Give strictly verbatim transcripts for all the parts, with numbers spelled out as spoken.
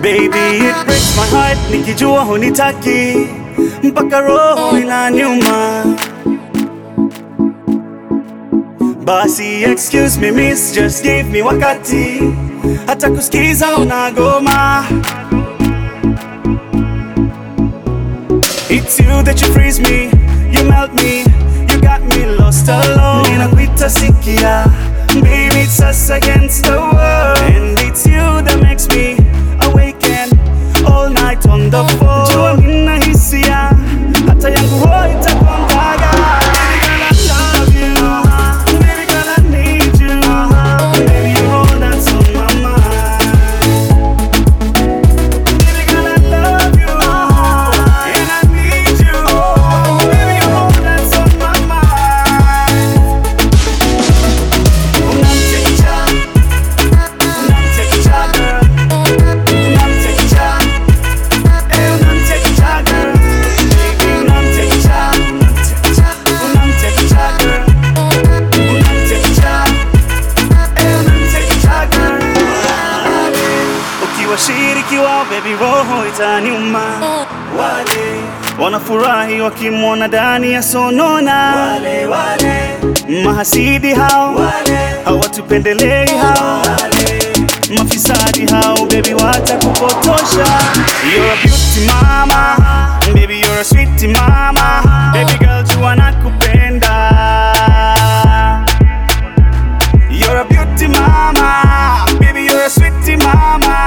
Baby, it breaks my heart nikijua hunitaki, mpaka roho inaniuma. Basi excuse me miss, just give me wakati, hata kusikiza unagoma. It's you that you freeze me, you melt me, you got me lost alone. Ninakuita sikia, baby it's us against the world. And it's you that makes me awaken all night on the phone. Jua mina hisia, hata yangu roho itakondaga. Washiriki wao baby roho itaniuma. Wale wanafurahi wakimwona ndani ya sonona. Wale wale mahasidi hao, wale hawatupendelei hao, wale mafisadi hao baby watakupotosha. You're a beauty mama, baby you're a sweet mama, baby girl jua nakupenda. You're a beauty mama, baby you're a sweet mama.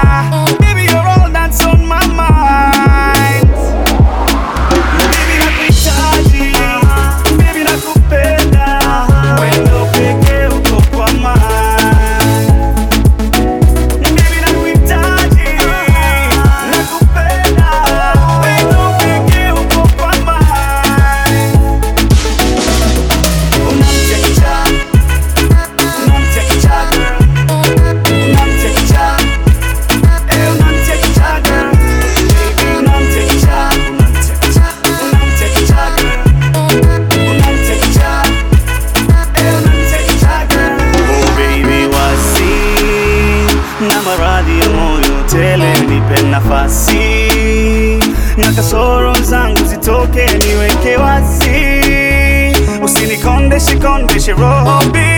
Nipe nafasi na kasoro zangu zitoke, niweke wazi, usinikonde shikondeshe roho.